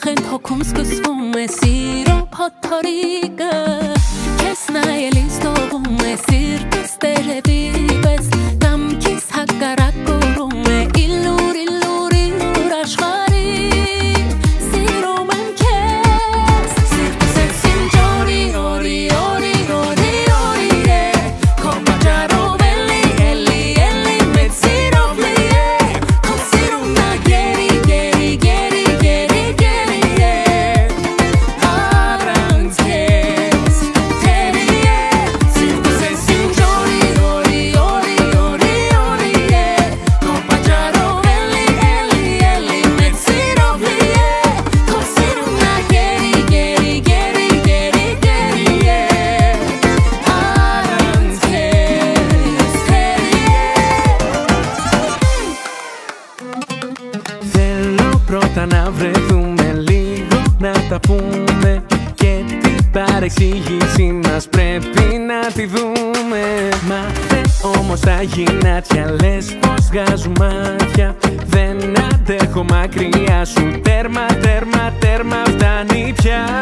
Ախեն թոքում սկսվում է սիրո փոթորիկը Քեզ նայելիս թողում է սիրտս տերևի պես Կամքիս հակառակ կորում է իլուր, իլուր, իլուր աշխարհի Սիրում եմ քեզ Սիրտս ես ինձ օրի, օրի, օրի, օրի, օրի է Քո պատճառով էլի, էլի, էլի մեծ սիրով լի է Քո սիրուն ա գերի, գերի, գերի, գերի, գերի է Առանց քեզ թերի է Սիրտս ես ինձ օրի, օրի, օրի, օրի, օրի է Քո պատճառով էլի, էլի, էլի մեծ սիրով լի է Քո սիրուն ա գերի, գերի, գերի, գերի, գերի է Առանց քեզ թերի է Θέλω πρώτα να βρεθούμε λίγο να τα πούμε Και την παρεξήγηση μας πρέπει να τη δούμε Μάθε όμως τα γυνάτια λες πως βγάζουν μάτια Δεν αντέχω μακριά σου Τέρμα, τέρμα, τέρμα φτάνει πια